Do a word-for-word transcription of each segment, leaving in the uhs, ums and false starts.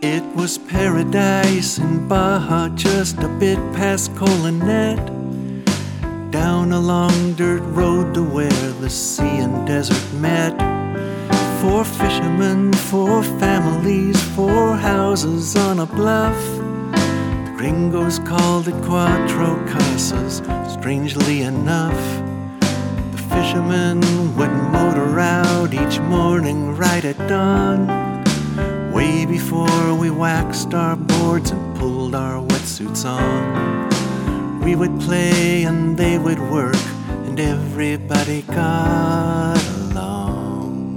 It was paradise in Baja, just a bit past Colonet, down a long dirt road to where the sea and desert met. Four fishermen, four families, four houses on a bluff. The gringos called it Cuatro Casas, strangely enough. The fishermen would motor out each morning right at dawn, way before we waxed our boards and pulled our wetsuits on. We would play and they would work, and everybody got along.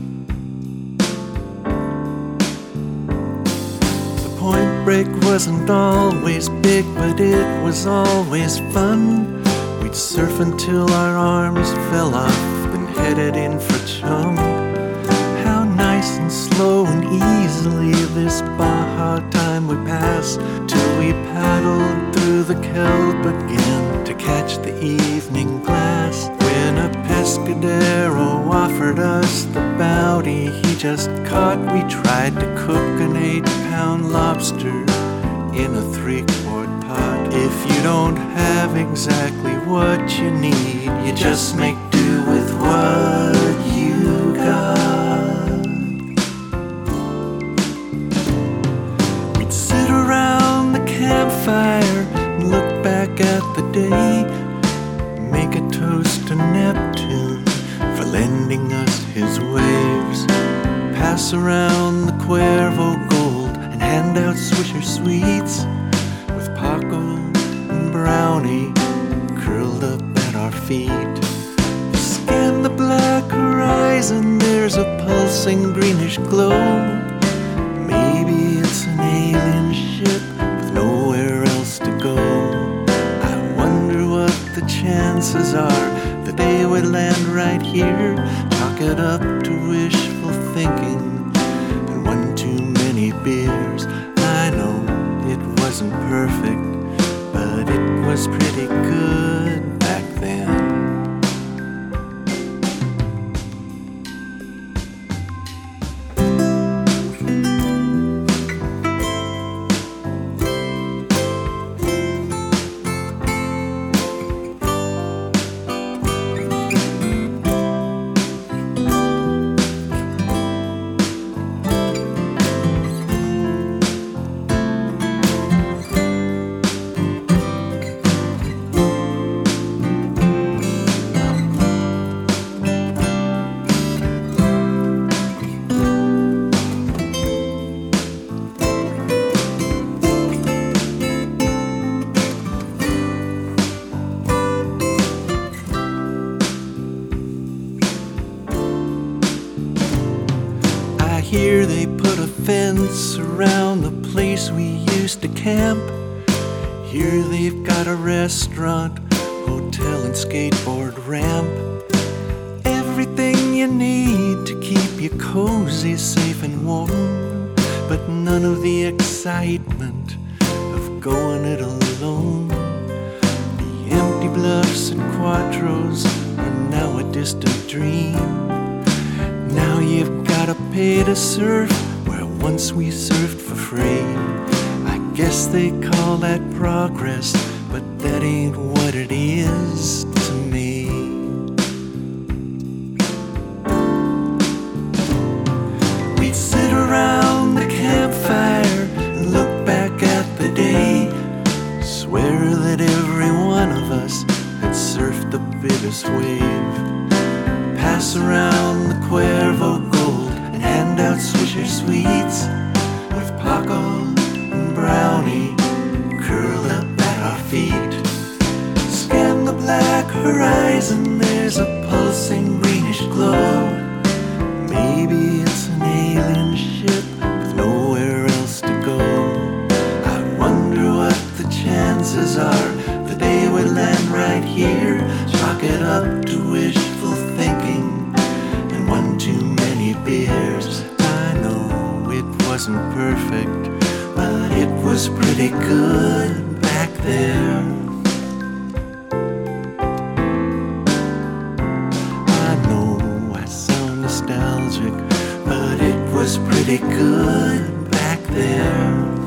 The Point Break wasn't always big, but it was always fun. We'd surf until our arms fell off and headed in for chum. How nice and slow and easily this Baja time would pass, till we paddled through the kelp again to catch the evening glass. When a pescadero offered us the bounty he just caught, we tried to cook an eight-pound lobster in a three-quart pot. If you don't have exactly what you need, you just make do with what you got. We'd sit around the campfire and look back at the day, make a toast to Neptune for lending us his waves, pass around the Cuervo Gold and hand out Swisher Sweets, with Paco and Brownie curled up at our feet. Scan the black horizon, there's a pulsing greenish glow. Maybe it's an alien ship with nowhere else to go. I wonder what the chances are that they would land right here. Chalk it up to wishful thinking and one too many beers. I know it wasn't perfect, but it was pretty good back then. Here they put a fence around the place we used to camp. Here they've got a restaurant, hotel and skateboard ramp. Everything you need to keep you cozy, safe and warm, but none of the excitement of going it alone. The empty bluffs and Cuatros are now a distant dream. Now you've gotta pay to surf where once we surfed for free. I guess they call that progress, but that ain't what it is to me. We'd sit around the campfire and look back at the day, swear that every one of us had surfed the biggest wave, pass around the Cuervo Gold and hand out Swisher Sweets, with Paco and Brownie curled up at our feet. Scan the black horizon, there's a pulsing greenish glow. Maybe it's an alien ship with nowhere else to go. I wonder what the chances are that they would land right here. Chalk it up to wishful thinking and one too many beers. I know it wasn't perfect, but it was pretty good back there. I know I sound nostalgic, but it was pretty good back there.